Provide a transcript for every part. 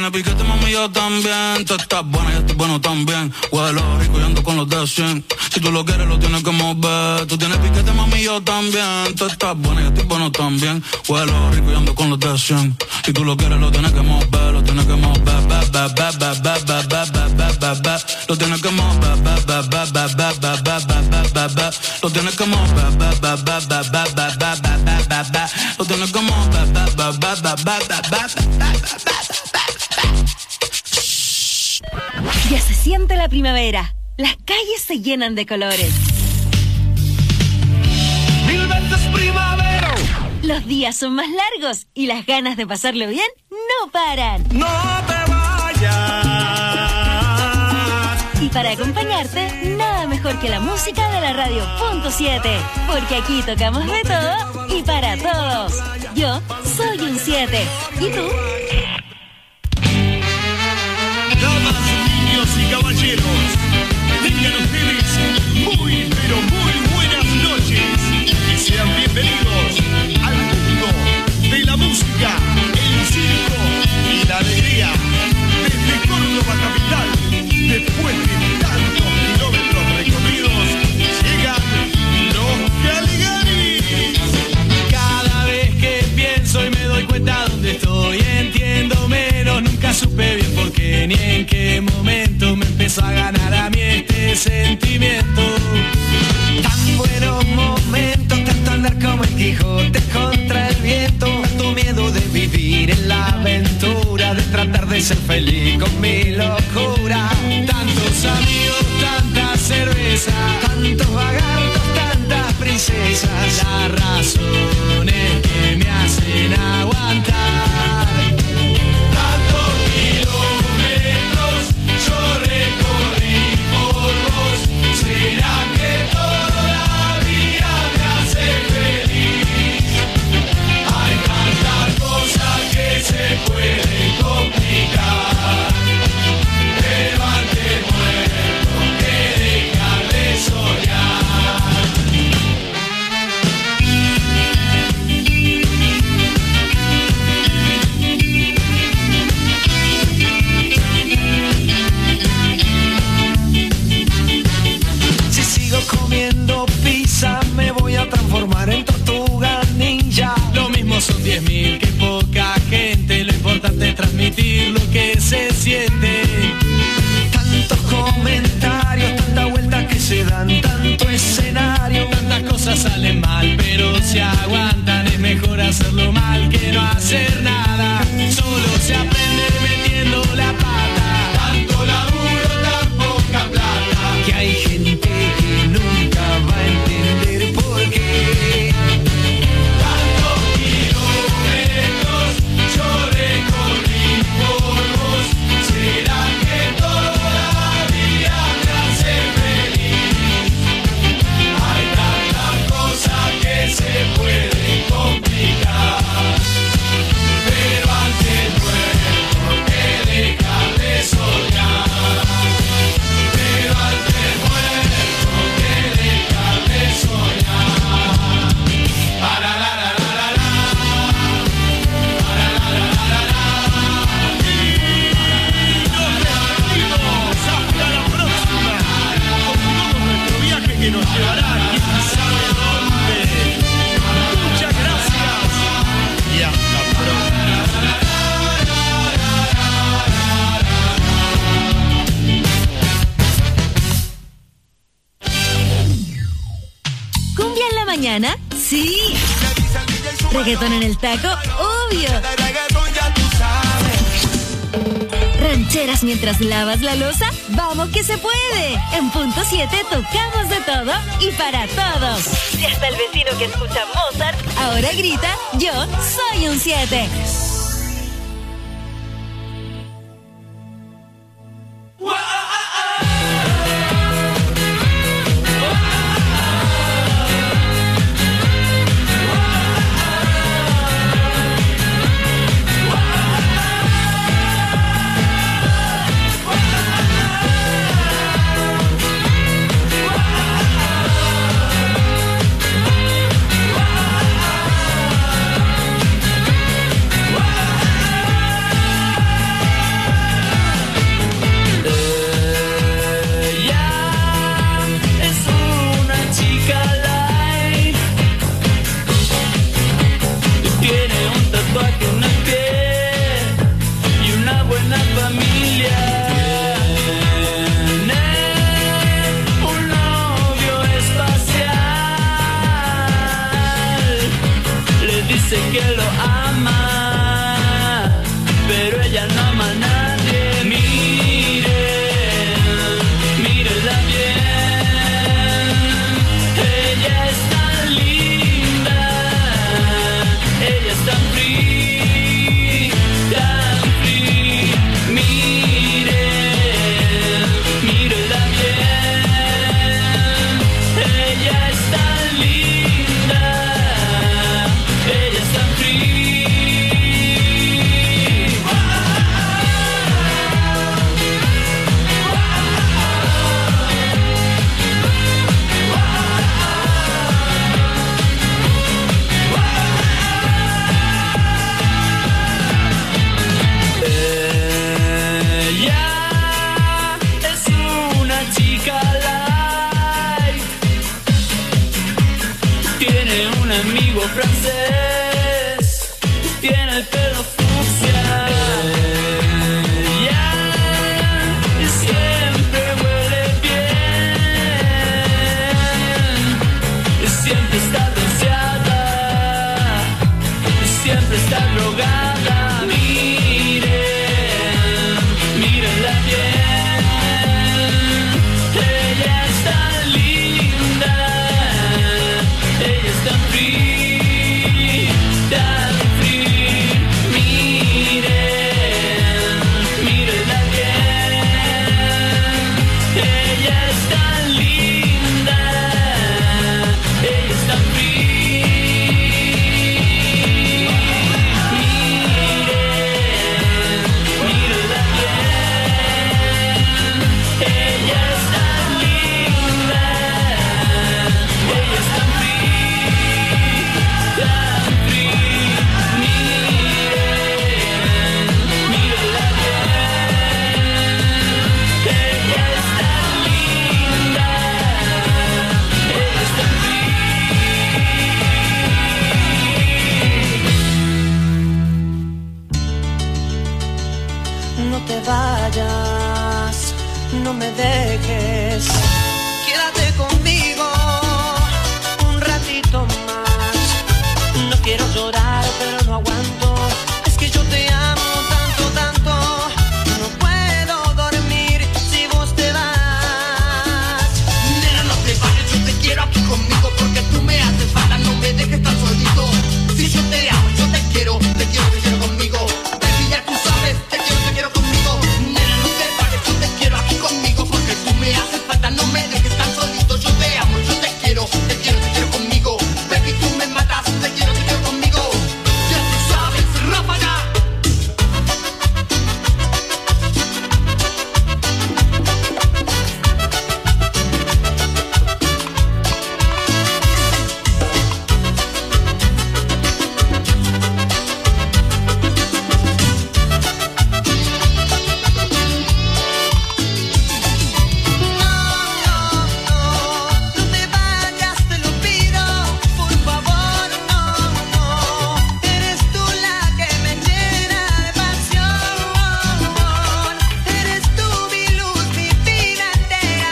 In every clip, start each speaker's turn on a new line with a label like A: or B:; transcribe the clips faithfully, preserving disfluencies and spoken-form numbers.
A: tienes piquete, mami, yo también. Tú estás buena, yo estoy bueno también. Huelo rico y ando con los de cien. Si tú lo quieres, lo tienes que mover. Tú tienes piquete, mami, yo también. Tú estás buena, yo estoy bueno también. Huelo rico y ando con los de cien. Si tú lo quieres, lo tienes que mover. Lo tienes que mover, ba, ba, ba, ba, ba, ba, ba, ba, ba, ba, ba. Lo tienes que mover, ba, ba, ba, ba, ba, ba, ba, ba, ba, ba. Lo tienes que mover, ba, ba, ba, ba, ba, ba, ba, ba, ba, ba. Lo tienes que mover, ba, ba, ba, ba, ba, ba, ba, ba.
B: Ya se siente la primavera. Las calles se llenan de colores.
C: Mil veces primavera.
B: Los días son más largos y las ganas de pasarlo bien no paran.
C: No te vayas.
B: Y para acompañarte, nada mejor que la música de la radio punto siete. Porque aquí tocamos de todo y para todos. Yo soy un siete. ¿Y tú?
C: Damas, niños y caballeros, tengan ustedes muy, pero muy buenas noches y sean bienvenidos al mundo de la música, el circo y la alegría. Desde Córdoba capital, después de tantos kilómetros recorridos, llegan los Caligaris. Cada vez que pienso y me doy cuenta dónde estoy, entiendo menos, nunca supe bien por qué ni en qué momento me empezó a ganar a mí este sentimiento. Tan buenos momentos, tanto andar como el Quijote contra el viento, tanto miedo de vivir en la aventura, de tratar de ser feliz con mi locura. Tantos amigos, tanta cerveza, tantos vagartos, tantas princesas, las razones que me hacen aguantar. Tantos kilómetros yo recorrí por vos, ¿será que toda la vida me hace feliz? Hay tantas cosas que se pueden complicar, pero antes muerto que dejar de soñar. Si sigo comiendo pizza me voy a transformar en tortuga ninja. Lo mismo son diez mil que poca gente, lo importante es transmitir lo que se siente. Tantos comentarios, tanta vuelta que se dan, tanto escenario, tantas cosas salen mal, pero se aguantan, es mejor hacerlo mal que no hacer nada. Solo se aprende metiendo la pata, tanto laburo, tan poca plata, que hay gente que nunca va a entender por qué. Tantos kilómetros yo recorrí por vos, ¿será que toda la vida me hace feliz? Hay tantas cosas que se pueden complicar, pero antes muerto que dejar de soñar. Pero antes muerto que dejar de soñar. Para la la la la la. Para la la la la la. Y nos despedimos hasta la próxima, con todo nuestro viaje que nos llevará quién sabe dónde. Muchas gracias y hasta pronto.
B: ¿Cumbia en la mañana? Sí. ¿Reggaetón en el taco? Obvio. ¿Rancheras mientras lavas la loza? ¡Vamos que se puede! En punto siete tocamos de todo y para todos. Si hasta el vecino que escucha Mozart ahora grita, yo soy un siete.
C: Wow.
D: francés, tiene el pelo fucsia. Yeah, y siempre huele bien, y siempre está bronceada, y siempre está drogada. Miren, mírenla bien, ella es tan linda, ella es tan free, tan free. Miren, mírenla bien, ella es tan linda, ella es tan free. Miren, mírenla bien, ella es tan linda, ella es tan free, tan free. Miren, mírenla bien, ella es tan linda, ella es tan
E: No te vayas, no me dejes. Quédate conmigo un ratito más. No quiero llorar, pero no aguanto. Es que yo te amo tanto, tanto. No puedo dormir si vos te vas.
F: Nena, no te vayas, yo te quiero aquí conmigo porque tú me haces falta, no me dejes tan solito. Si yo te amo, yo te quiero, te quiero, te quiero conmigo. Baby, ya tú sabes, te quiero, te quiero conmigo. Nena, no te vayas, yo te quiero aquí conmigo porque tú me haces falta, no me dejes tan solito. Yo te amo, yo te quiero, te quiero, te quiero conmigo. Baby, tú me matas, te quiero, te quiero conmigo. Ya tú sabes, ráfaga.
E: No te vayas, te lo pido, por favor, no, no. Eres tú la que me llena de pasión. Eres tú mi luz, mi vida entera.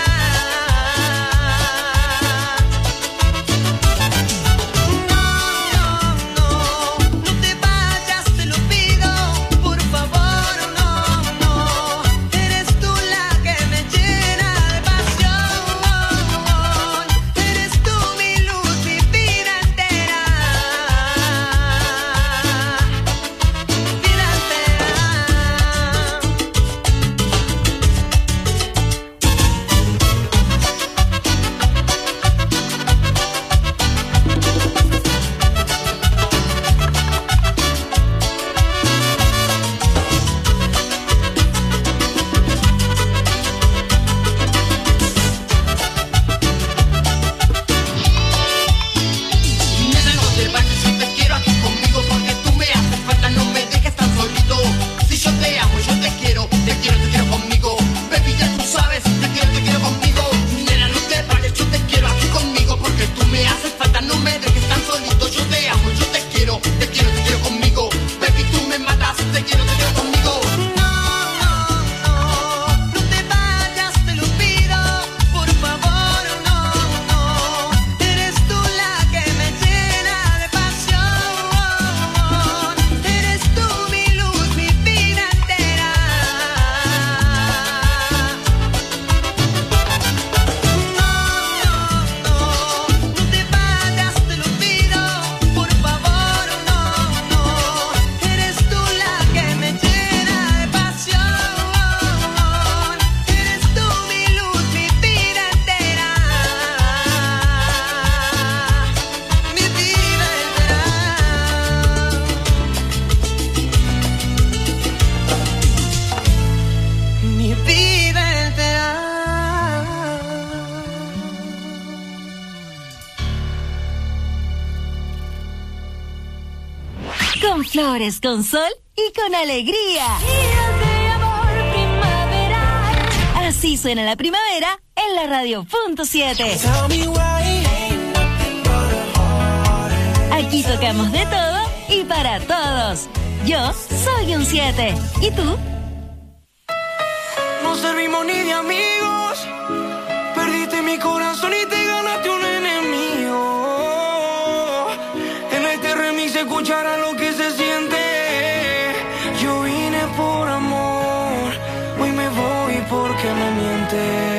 E: No, no, no te vayas, te lo pido, por favor, no, no. Eres tú la que me llena de pasión. Eres tú mi luz, mi vida entera. Vida
F: Nena, no te vayas, yo te quiero aquí conmigo porque tú me haces falta, no me dejes tan solito. Si yo te amo, yo te quiero, te quiero, te quiero conmigo. Baby, ya tú sabes, te quiero, te quiero conmigo. Nena, no te vayas, yo te quiero aquí conmigo porque tú me haces falta, no me dejes tan solito. Yo te amo, yo te quiero, te quiero, te quiero conmigo. Baby, tú me matas, te quiero, te quiero conmigo.
E: No, no, no, no te vayas, te lo pido, por favor, no, no. Eres tú la que me llena de pasión. Eres tú mi luz, mi vida entera. No, no, no, no te vayas, te lo pido, por favor, no, no. Eres tú la que me llena de pasión. Eres tú mi luz, mi vida entera. Mi vida entera. Mi vida entera.
B: Con flores, con sol y con alegría. Así suena la primavera en la radio punto siete. Aquí tocamos de todo y para todos. Yo soy un siete. ¿Y tú?
G: No servimos ni de amigos. Perdiste mi corazón y te ganaste un enemigo. En este remix se escuchará lo que se siente. Yo vine por amor, hoy me voy porque me mientes.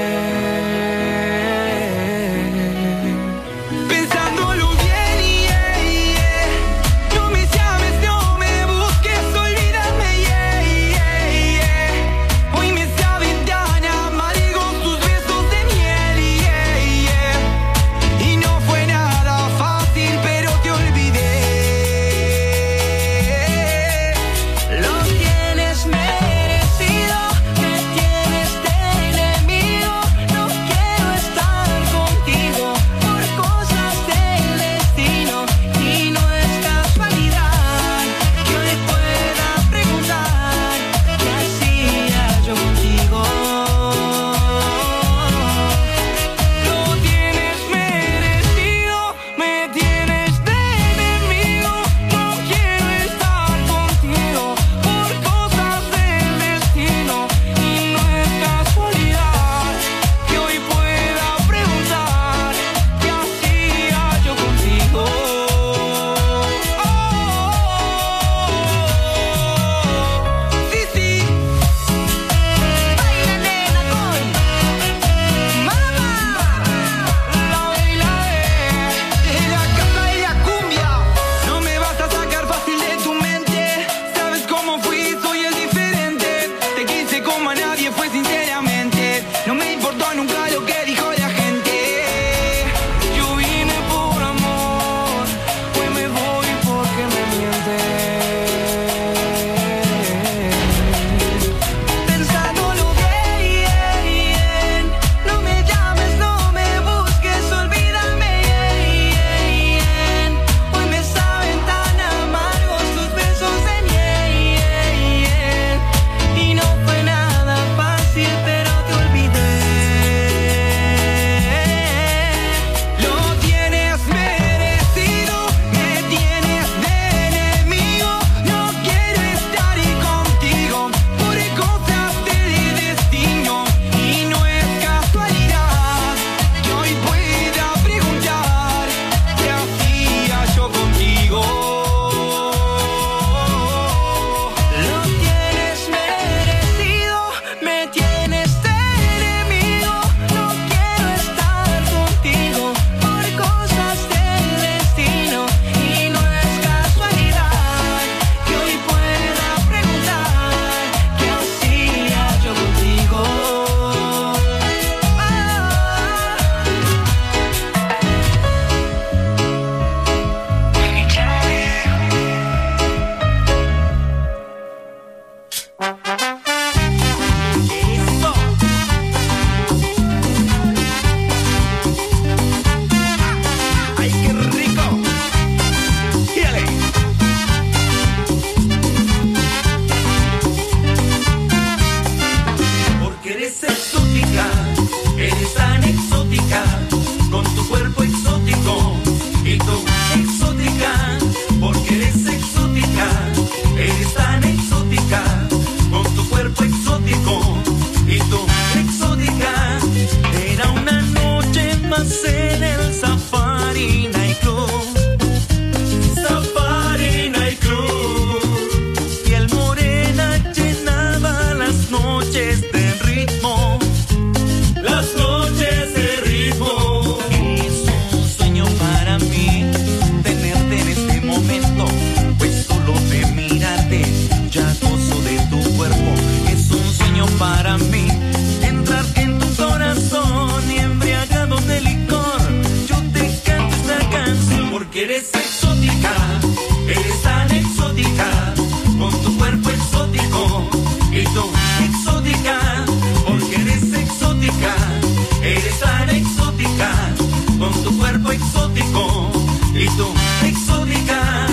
D: Eres exótica, eres tan exótica, con tu cuerpo exótico, y tú exótica, porque eres exótica, eres tan exótica, con tu cuerpo exótico, y tú exótica.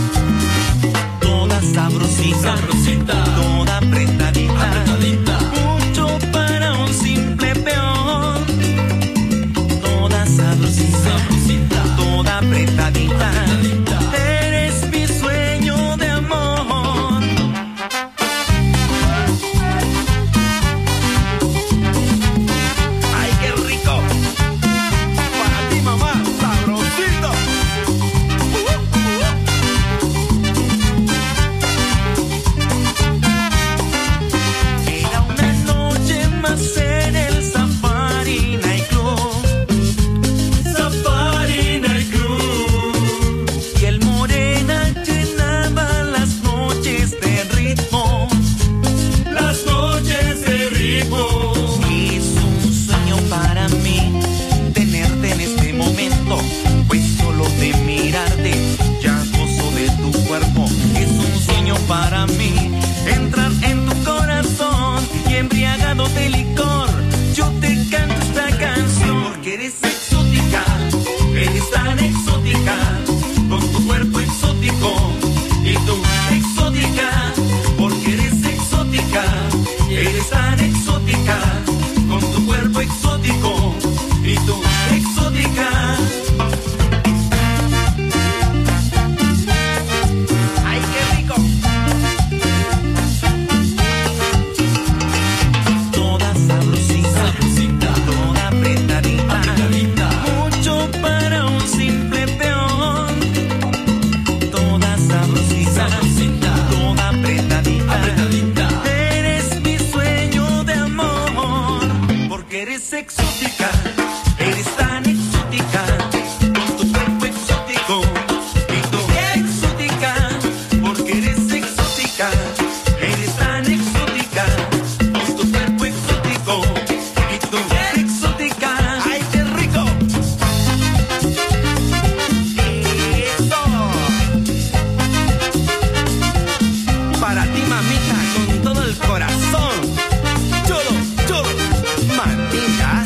D: Sabrosito, toda sabrosita, toda apretadita, apretadita.
H: y tú exótica, porque eres exótica, eres tan exótica, con tu cuerpo exótico, y tú exótica.
E: ¡Ay, qué rico!
H: Toda sabrosita, sabrosita, toda apretadita, apretadita, mucho para un simple peón. Toda sabrosita, sabrosita, toda apretadita, apretadita, eres mi sueño de amor, porque eres exótica, eres tan exótica, con tu cuerpo exótico, y tú exótica, porque eres exótica, eres tan exótica, con tu cuerpo exótico, y tú exótica. ¡Ay, qué rico!
E: ¡Eso!
H: Para ti, mamita, con todo el corazón. Cholo, cholo, mamita.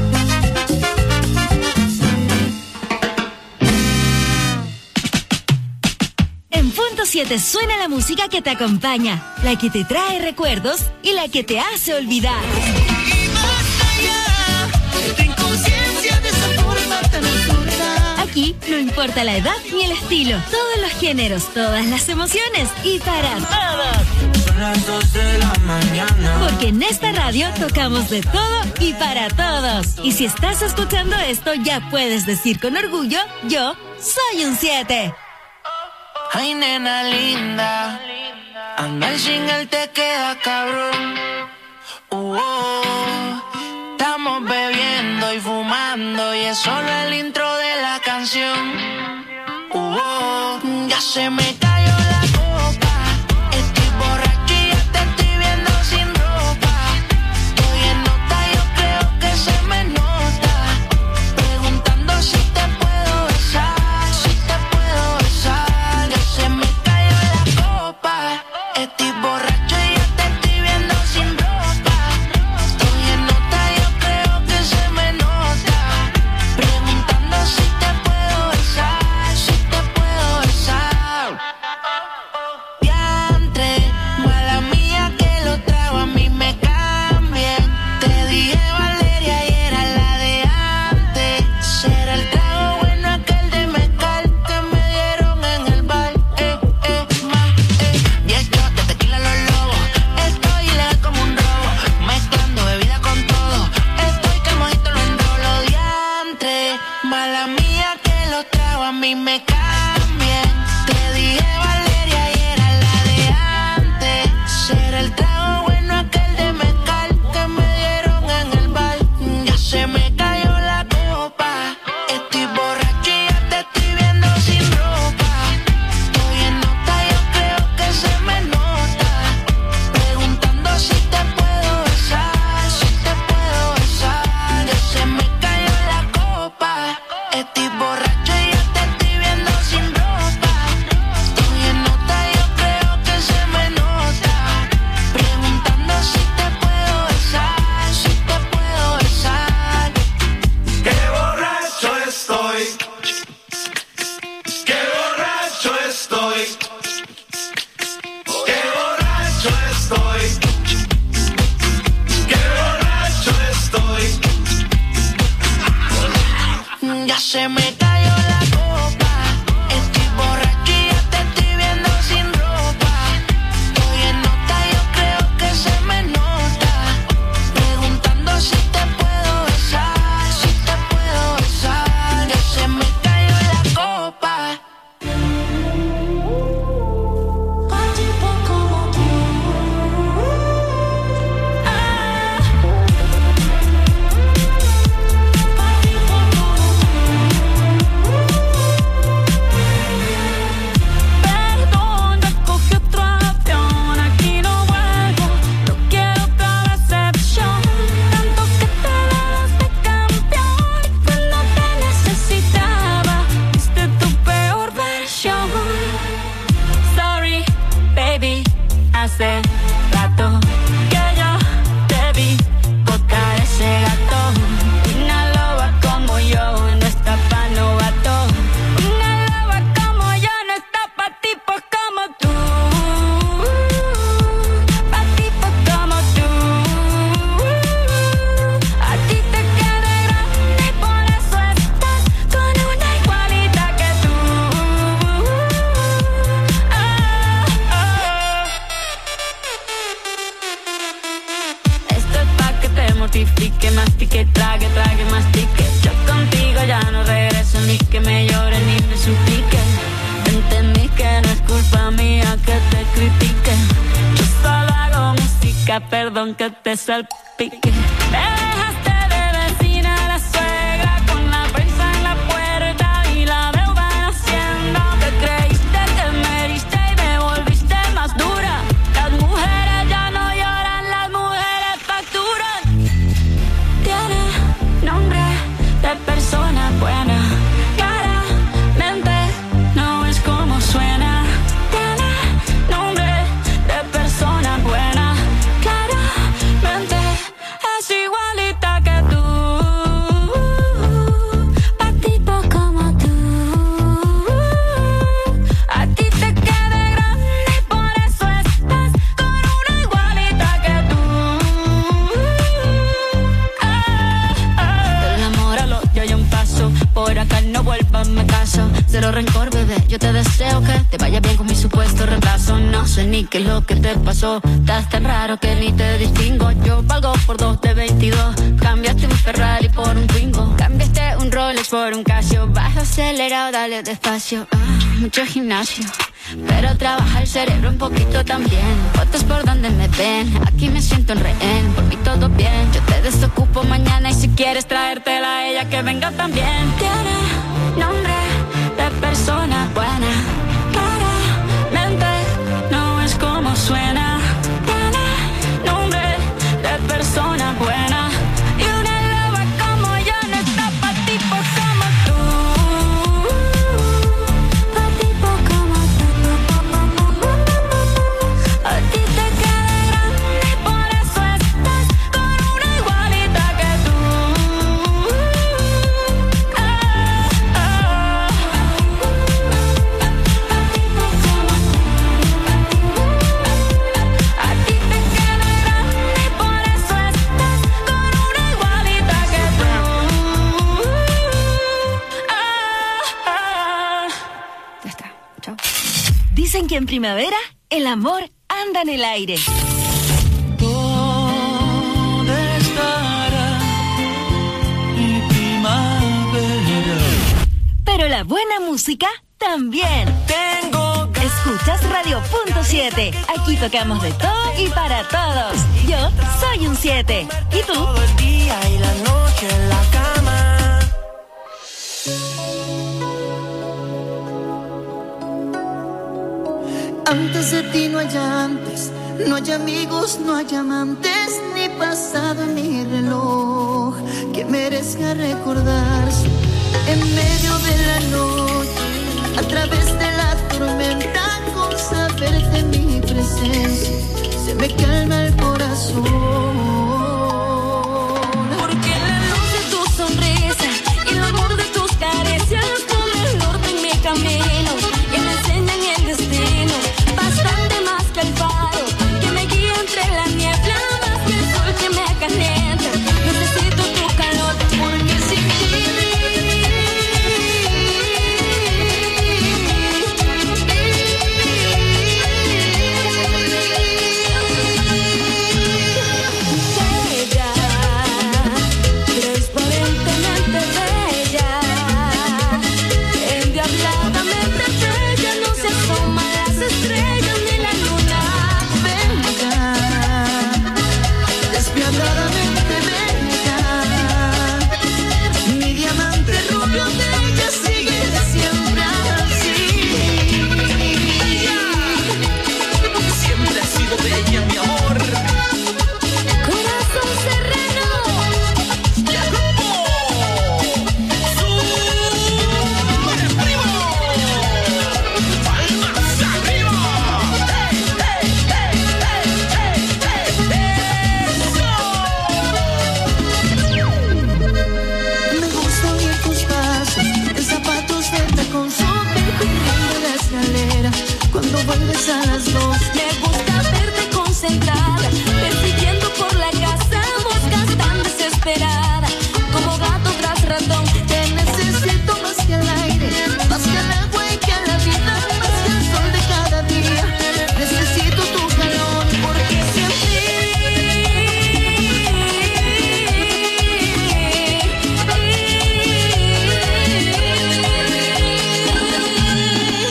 B: En Punto siete suena la música que te acompaña, la que te trae recuerdos y la que te hace olvidar.
F: Y más allá, esta inconsciencia de esa forma tan absurda.
B: Aquí no importa la edad ni el estilo, todos los géneros, todas las emociones y para todos.
G: Son las dos de la mañana.
B: Porque en esta radio tocamos de todo y para todos. Y si estás escuchando esto, ya puedes decir con orgullo, yo soy un siete.
G: Ay, nena linda, andar sin él te queda cabrón. Uh, oh, estamos bebiendo y fumando y es solo el intro de la canción. Uh, oh, ya se me cayó la copa, estoy borracho y ya te estoy viendo sin ropa. Estoy en nota, yo creo que se me nota, preguntando si te puedo besar, si te puedo besar. Ya se me cayó la copa, estoy borracho y ya te estoy viendo sin ropa. Estoy en nota, yo creo que se me nota, preguntando si te puedo besar, si te puedo besar. Diantre, mala mía que lo trago, a mí me cambien. Te dije Valeria y era la de antes. Será el trago bueno aquel de mezcal que me dieron en el bar. Eh, eh, ma, eh. Diez shots de tequila los lobos. Estoy ilegal como un robo, mezclando bebida con todo. Estoy que el mojito lo enrolo. Diantre, mala mía que lo trago, a mí me cambien. Te dije Valeria y era la de antes. Será el trago bueno aquel de mezcal que me dieron en el bar. Ya se me cayó la copa, estoy borracho y ya te estoy viendo sin ropa. Estoy en nota, yo creo que se me nota, preguntando si te puedo besar, si te puedo besar. Ya se me cayó la copa, estoy borracho y ya te estoy viendo sin ropa. Estoy en nota, yo creo que se me nota, preguntando si te puedo besar, si te puedo besar.
H: ¡Qué borracho estoy! ¡Qué borracho estoy! ¡Qué borracho estoy! ¡Qué borracho estoy!
G: Ya se me cayó la copa, estoy borracho y ya te estoy viendo sin ropa. Estoy en nota, yo creo que se me nota, preguntando si te puedo besar, si te puedo besar. Ya se me cayó la copa.
I: chica, perdón que te salpique. Me dejaste de vecina a la suegra con la prensa en la puerta y la deuda en Hacienda. Te creíste que me heriste y me volviste más dura. Las mujeres ya no lloran, las mujeres facturan. Tiene nombre de persona buena. Claramente no es como suena. Tiene nombre de persona buena. Claramente es igualita que tú. Pa' tipo como tú. A ti te queda grande y por eso estás con una igualita que tú. Ah, ah. Del amor al odio hay un paso. Por acá no vuelvas, me caso. Cero rencor, bebé, yo te deseo que te vaya bien con mi supuesto reemplazo. No sé ni qué es lo que te pasó. Estás tan raro que ni te distingo. Yo valgo por dos de veintidós. Cambiaste un Ferrari por un Twingo. Cambiaste un Rolex por un Casio. Baja acelerado, dale despacio. Ah, mucho gimnasio, pero trabaja el cerebro un poquito también. Fotos por donde me ven, aquí me siento en rehén. Por mí todo bien, yo te desocupo mañana. Y si quieres traértela a ella, que venga también. Tiene nombre de persona buena. Claramente no es como suena. Tiene nombre de persona buena. Y una loba como yo no está pa' tipos como tú. Pa' tipos como tú. A ti te queda grande y por eso estás con una igualita que tú. Ah, ah. A ti te queda grande y por eso estás con una igualita que tú. Ah, ah. Ya está, chao.
B: Dicen que en primavera el amor anda en el aire.
H: ¿Dónde estará mi primavera?
B: Pero la buena música también.
H: Tengo
B: Escuchas Radio Punto siete. Aquí tocamos de todo y para todos. Yo soy un siete. ¿Y tú?
H: todo el día y la noche en la cama.
E: Antes de ti no hay antes, no hay amigos, no hay amantes, ni pasado ni reloj que merezca recordarse. En medio de la noche, a través de la tormenta, con saber de mi presencia, se me calma el corazón.
I: Porque la luz de tu sonrisa y el amor de tus caricias ponen el norte en mi camino y me enseñan el destino. Bastante más que el faro que me guía entre la niebla, más que el sol que me calienta. Necesito tu calor porque sin ti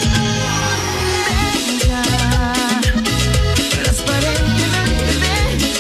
E: Transparentemente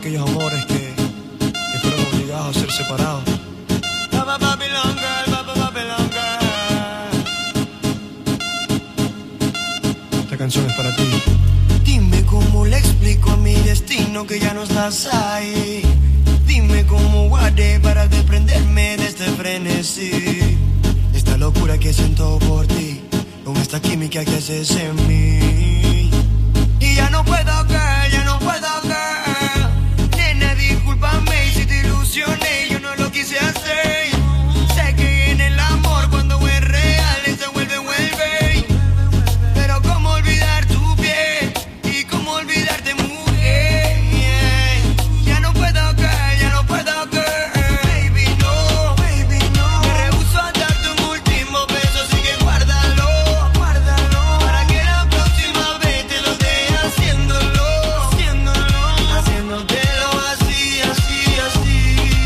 J: aquellos amores que, que fueron obligados a ser separados. Papa Babylon girl, Papa Babylon girl. Esta canción es para ti.
K: Dime cómo le explico a mi destino que ya no estás ahí. Dime cómo guardé para desprenderme de este frenesí. Esta locura que siento por ti, con esta química que haces en mí. Y ya no puedo, girl, ya no puedo, girl. Nena, discúlpame si te ilusioné, yo no lo quise hacer. Sé que en el amor cuando es real se vuelve, vuelve. Pero cómo olvidar tu piel y cómo olvidarte, mujer. Ya no puedo, girl, ya no puedo, girl. Baby, no, baby, no. Me rehuso a darte un último beso, así que guárdalo, guárdalo. Para que la próxima vez te lo dé haciéndolo, haciéndolo, haciéndotelo así, así, así.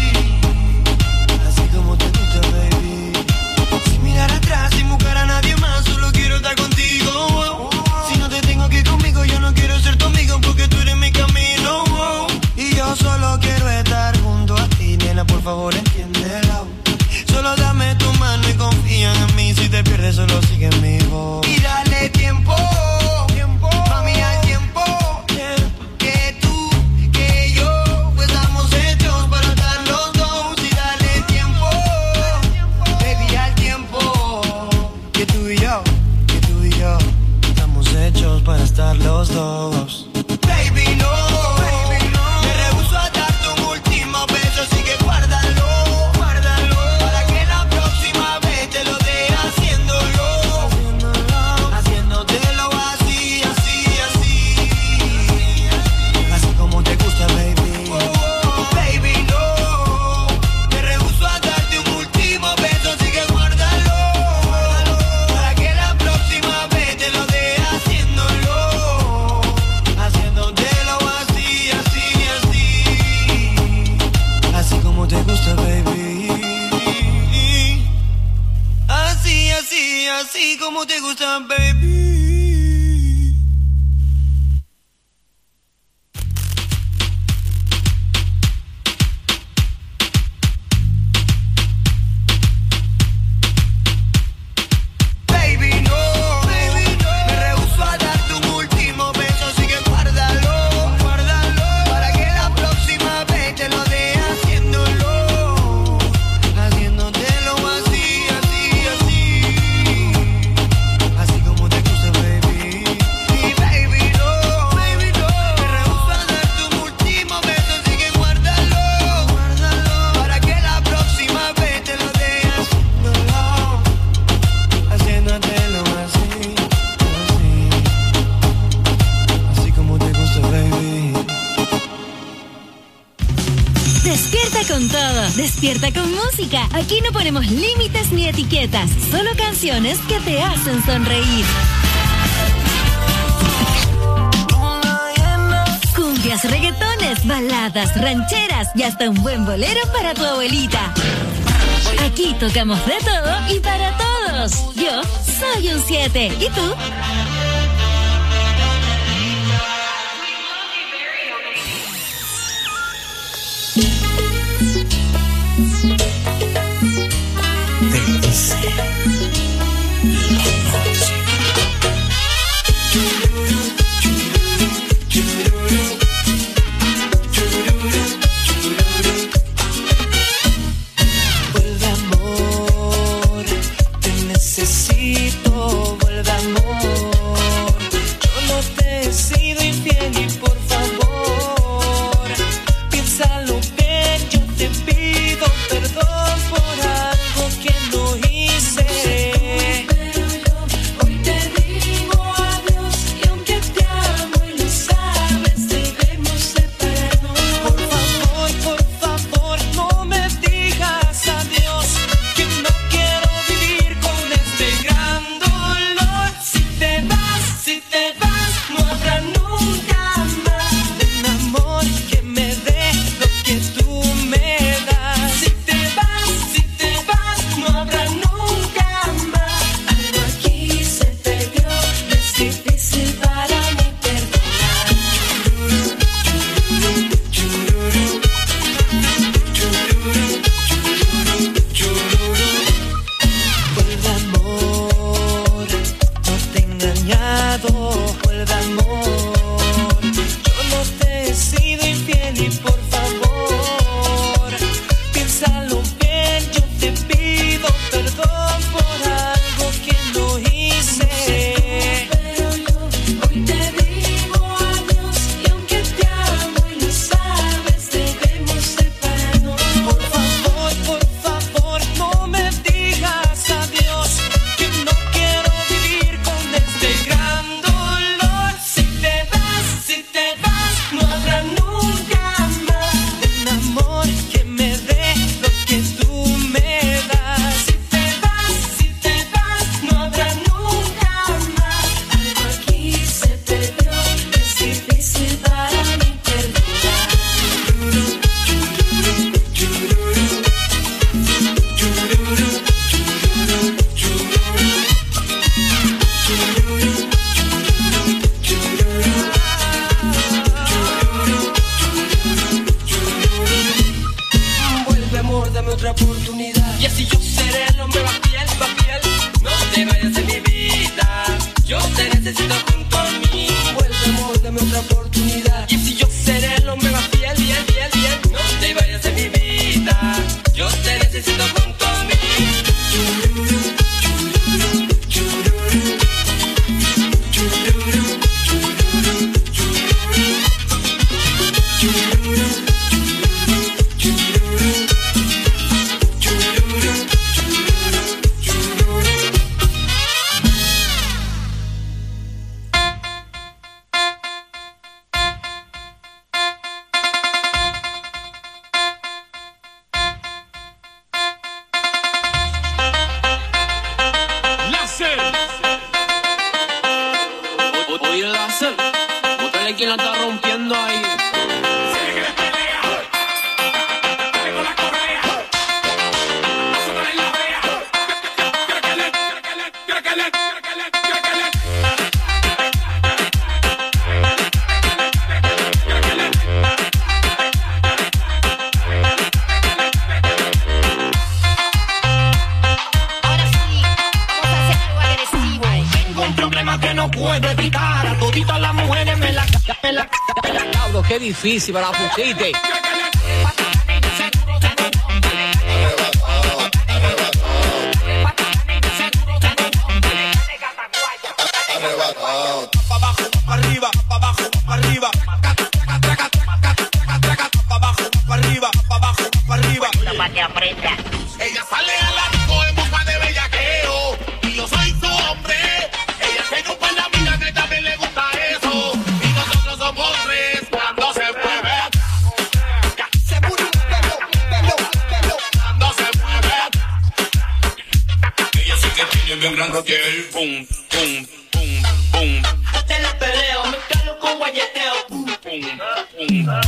K: Así como te gusta, baby. Sin mirar atrás, sin buscar a nadie más, solo quiero estar contigo. Si no te tengo aquí conmigo, yo no quiero ser tu amigo porque tú eres mi camino. Y yo solo quiero estar junto a ti, nena, por favor entiéndelo. Solo dame tu mano y confía en mí. Si te pierdes, solo sigue mi voz. Y dale tiempo, tiempo, mami, al tiempo. Que tú, que yo, pues estamos hechos para estar los dos. Y dale tiempo, baby, al tiempo. Que tú y yo, que tú y yo, estamos hechos para estar los dos. Baby, no, baby, no. Me rehuso a darte un último beso, así que guárdalo, guárdalo. Para que la próxima vez te lo dé haciéndolo, haciéndotelo así, así, así. Así como te gusta, baby. Baby, no. Me rehuso a darte un último beso, así que guárdalo, para que la próxima vez te lo dé haciéndolo, haciéndotelo así, así, así. Así como te gusta, baby. Así, así, así como te gusta, baby. Baby, no, baby, no. Me rehuso a darte un último beso, así que guárdalo, guárdalo. Para que la próxima vez te lo dé haciéndolo, haciéndotelo así, así, así. Así como te gusta, baby. Y baby, no, baby, no. Me rehuso a darte un último beso, así que guárdalo, guárdalo. Para que la próxima vez te lo dé haciéndolo, haciéndotelo así, así. Así como te gusta, baby.
B: Despierta con todo, despierta con música. Aquí no ponemos límites ni etiquetas, solo canciones que te hacen sonreír. Cumbias, reggaetones, baladas, rancheras y hasta un buen bolero para tu abuelita. Aquí tocamos de todo y para todos. Yo soy un siete. ¿Y tú?
E: Vuelve amor, te necesito, vuelve amor. Yo no te he sido infiel y por favor, piénsalo bien,
L: rompiendo ahí.
M: Puedo evitar a toditas las mujeres me la me la me la
L: Cabro, qué difícil para la pusiste.
M: pa' abajo, pa' arriba, pa' abajo, pa' arriba. Pa' abajo, pa' arriba, pa' abajo, pa' arriba. Ella sale a la disco en busca de bellaqueo y yo soy su hombre. Ella se ocupa en la vida que también le gusta eso. Y nosotros somos tres cuando se mueve. Se mueve, pelo, pelo, pelo. Cuando se mueve. Ella sí que tiene bien grande el pum, pum, pum, pum.
D: Te la peleo, me calo con guayeteo. Pum, pum, pum, pum.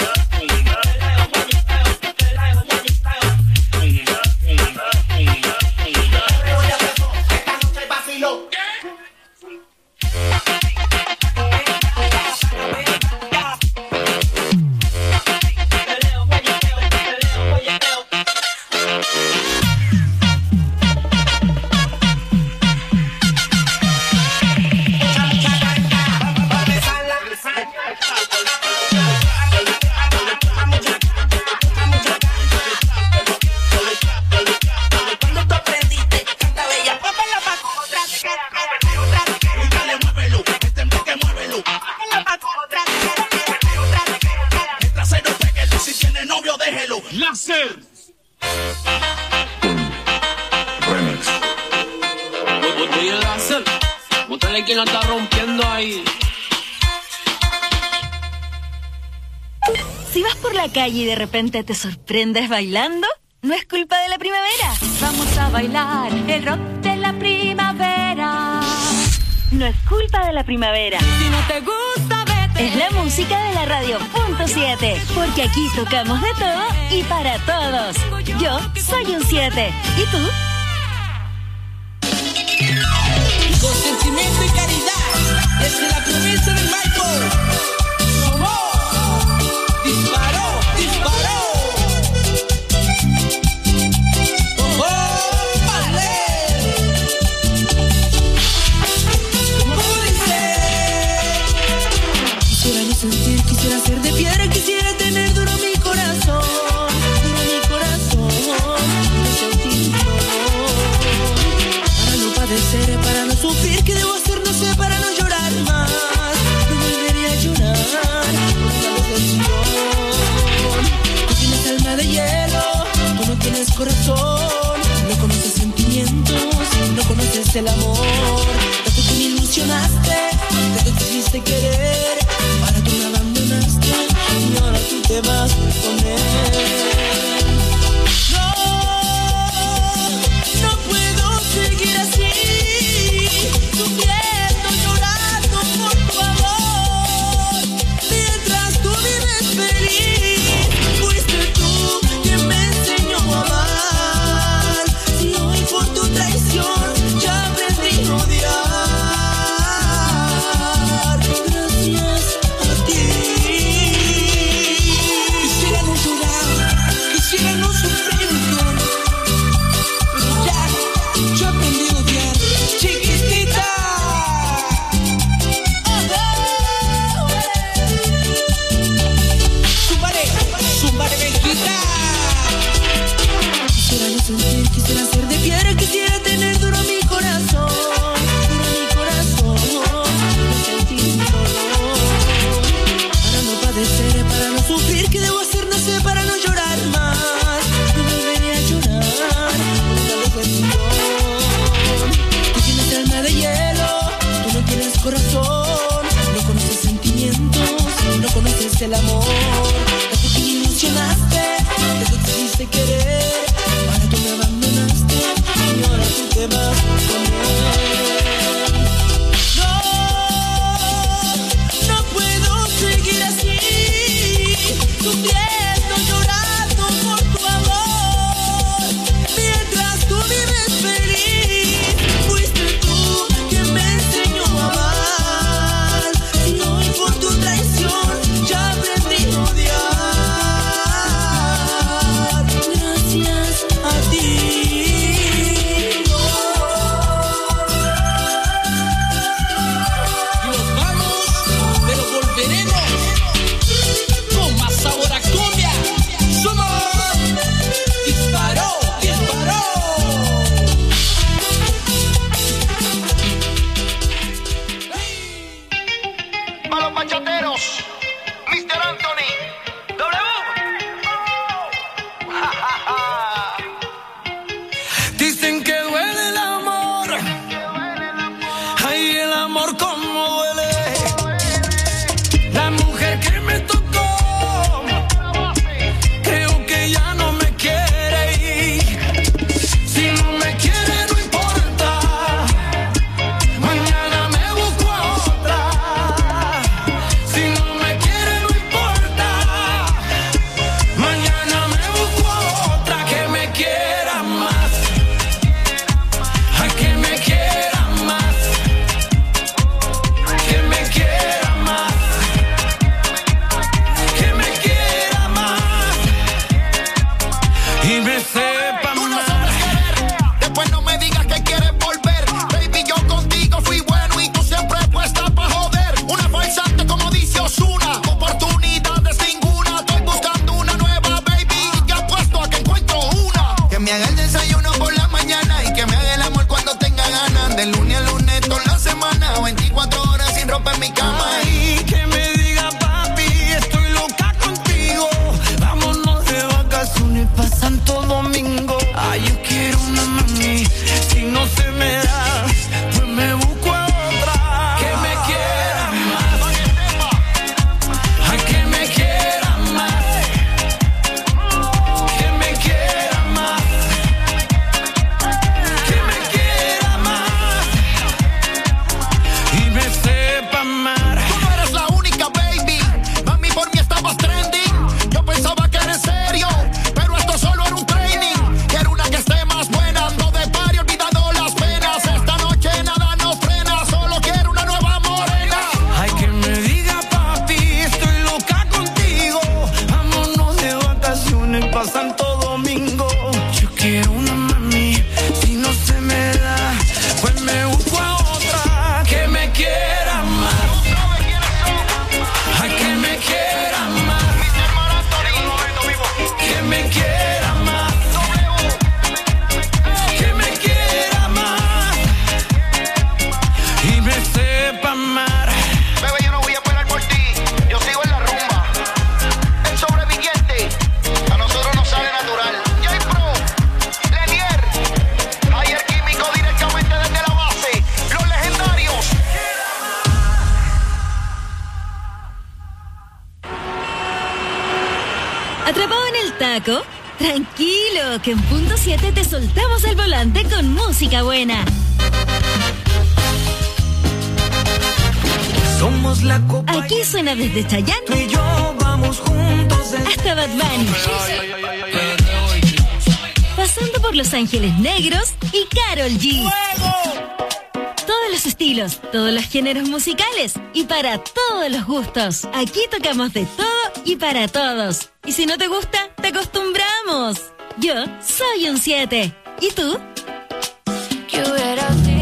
C: Láser.
L: Remix. Oye, Láser, bótale quien la está rompiendo ahí.
B: Si vas por la calle y de repente te sorprendes bailando, no es culpa de la primavera.
I: Vamos a bailar el rock de la primavera.
B: No es culpa de la primavera.
I: Si no te gusta, vete.
B: Es la música de la radio punto siete, porque aquí tocamos de todo y para todos. Yo soy un siete. ¿Y tú?
E: Con sentimiento y caridad, desde la provincia del Maipo. Somos. Disparó, disparó. Oh, vale. ¿Cómo dice? Quisiera yo sentir, quisiera ser de piedra, quisiera tener duro mi corazón, duro mi corazón, no sentir dolor, para no padecer, para no sufrir, ¿qué debo hacer? No sé, para no llorar más, no volvería a llorar por una decepción. Tú tienes alma de hielo, tú no tienes corazón, no conoces sentimientos, no conoces el amor, tanto que me ilusionaste, tanto que quisiste querer, para tú me abandonaste y ahora tú te vas con él. No, no puedo seguir así, sufriendo, llorando por tu amor, mientras tú vives feliz. Fuiste tú quien me enseñó a amar, y hoy por tu traición ya aprendí a odiar. Gracias a ti. Quisiera no llorar, quisiera no sufrir, pero ya, yo aprendí a odiar. Chiquitita. Súbale, súbale, Benquita. Quisiera no sentir, quisiera ser de piedra, quisiera tener duro mi corazón, duro mi corazón, no sentir dolor, para no padecer, para no sufrir, ¿qué debo hacer? No sé, para no llorar más, no volveré a llorar por una decepción. Tú tienes alma de hielo, tú no tienes corazón, no conoces sentimientos, no conoces el amor, tanto que me ilusionaste, tanto que quisiste querer, para tú me abandonaste y ahora tú te vas con él. No, no puedo seguir
B: ¿Atrapado en el taco? Tranquilo, que en punto siete te soltamos el volante con música buena.
K: Somos la copa.
B: Aquí suena desde Chayanne
K: Tú y yo vamos juntos desde...
B: hasta Bad Bunny. Pasando por Los Ángeles Negros y Karol G. Todos los estilos, todos los géneros musicales y para todos los gustos. Aquí tocamos de todo y para todos. Y si no te gusta, te acostumbramos. Yo soy un siete. ¿Y tú?
I: ¿Qué hubiera sido?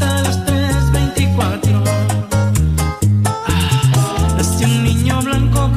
N: Nació un niño blanco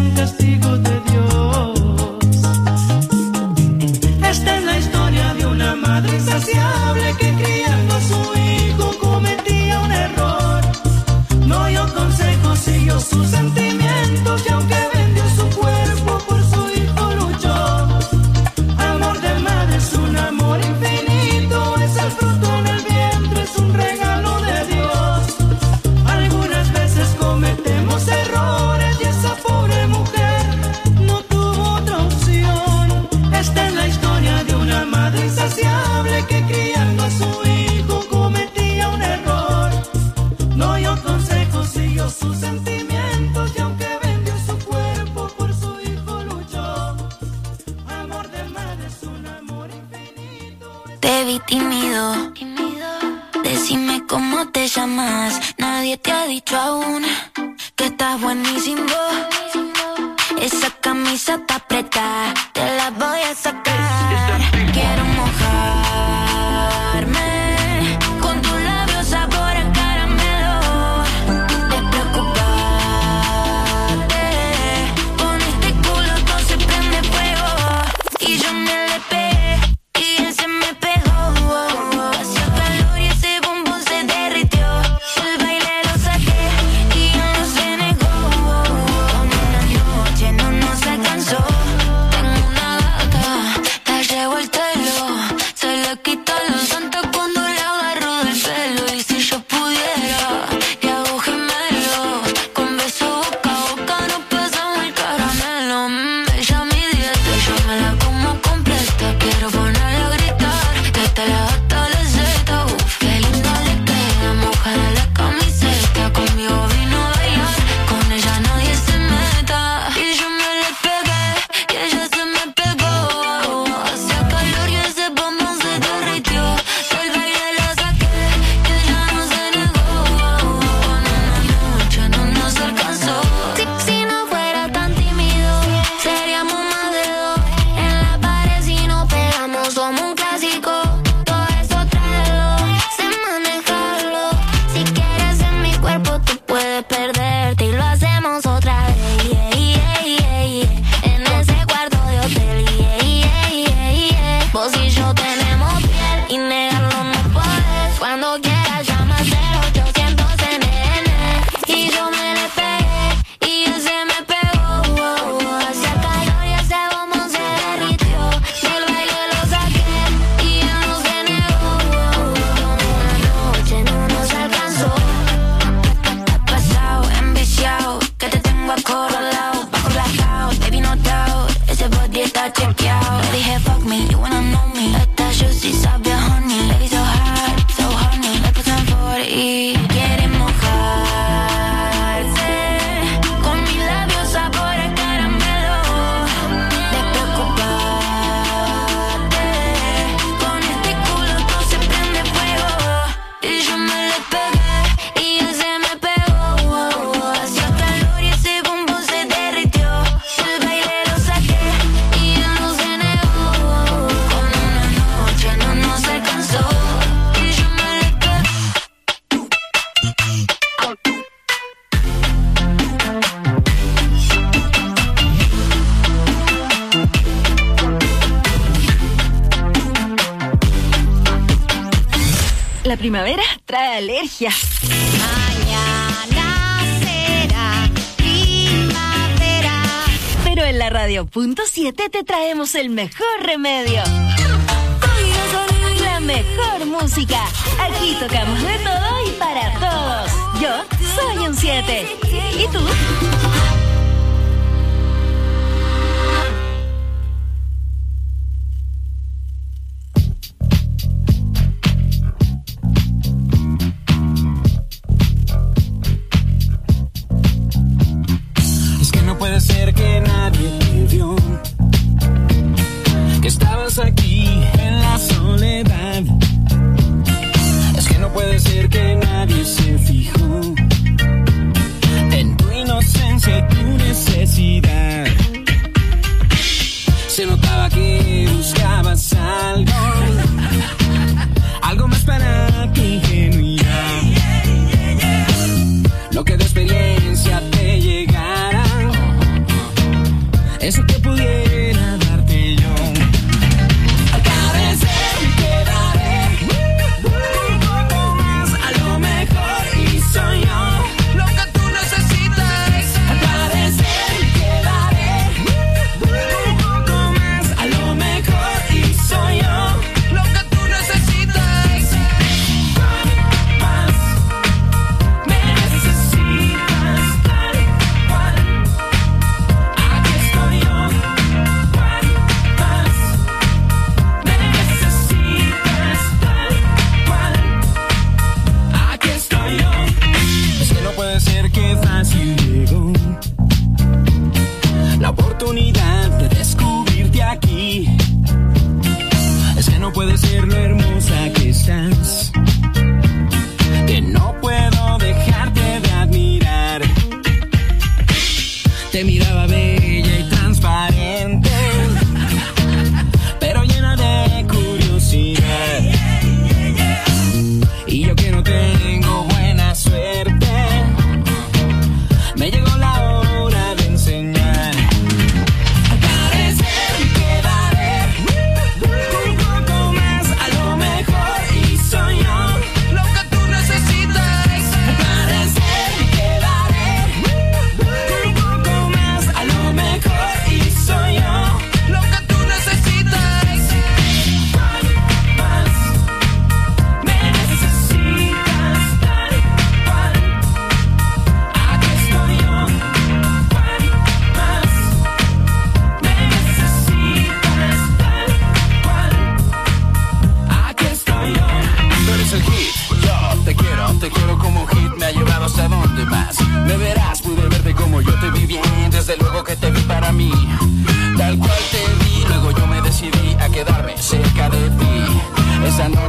N: un castigo de Dios. Esta es la historia de una madre insaciable que criando a su hijo cometía un error. No dio consejos, siguió sus sentimientos y aunque vendió su cuerpo por su hijo luchó. Amor de madre es un amor infinito, es el fruto en el vientre, es un regalo de Dios. Algunas veces cometemos errores y esa pobre mujer no tuvo otra opción. Esta es la historia de una madre insaciable que criando a su hijo cometía un error. No dio consejos, siguió sus sentimientos y aunque vendió su cuerpo por su hijo luchó. Amor de madre es un amor infinito.
O: Te vi tímido, decime cómo te llamas. Nadie te ha dicho aún que estás buenísimo. Esa camisa está apretada, te la voy a sacar. Quiero mojarme con tus labios sabor a caramelo. Despreocupate, con este culo todo se prende fuego. Y yo me le pegué y él se me pegó. Hacía calor y ese bombón se derritió. El baile lo saqué y él no se negó. Como una noche no nos alcanzó. Tengo una gata, la llevo al telo. Se le quita los santos cuando le agarro del pelo. Y si yo pudiera, le hago gemelo. Con beso boca a boca nos pasamos el caramelo. Mm, ella mi dieta, yo me la como completa. Quiero ponerla a gritar, que te la gata la zeta. Uf, qué linda le queda, mojada la camiseta. Conmigo vino a bailar, con ella nadie se meta. Y yo me le pegué, y ella se me pegó. Hacía calor y ese bombón se derritió. Del baile la saqué, y ella no se negó. Con una noche no nos alcanzó. Si, si no fuera tan tímido, seríamos más de dos. En la pared si nos pegamos somos un clásico. Todo eso tráelo, sé manejarlo. Si quieres en mi cuerpo tú puedes perderte y lo hacemos otra vez. Yeah, yeah, yeah, yeah. En ese cuarto de hotel. Yeah, yeah, yeah, yeah. Vos y yo tenemos piel y negarlo no puedes. Cuando quieras llama cero ochocientos N N. Y yo me le pegué y él se me pegó. Hacía calor y ese bombón se derritió. Del baile lo saqué y él no se negó. Una noche no nos alcanzó. Pasado, enviciado, que te tengo acorralado. Bajo blackout, baby no doubt. Ese body está chequeado. Le dije fuck me, you wanna know me. Esta juicy sabe a honey. Baby so hot, so honey. Le puse en forty y quiere mojarse con mis labios sabor a caramelo. Despreocupate, con este culo todo se prende fuego. Y yo me le pegué y él se me pegó. Hacía calor y ese bombón se derritió. El baile lo saqué y él no se negó. Con una noche no nos alcanzó. Y yo me le pegué.
B: La primavera trae alergia.
O: Mañana será primavera.
B: Pero en la radio punto siete te traemos el mejor remedio. La mejor música. Aquí tocamos de todo y para todos. Yo soy un siete. ¿Y tú?
P: Es que no puede ser que nadie te vio, que estabas aquí en la soledad. Es que no puede ser que nadie se fijó en tu inocencia y tu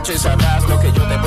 Q: noche sabrás lo que yo te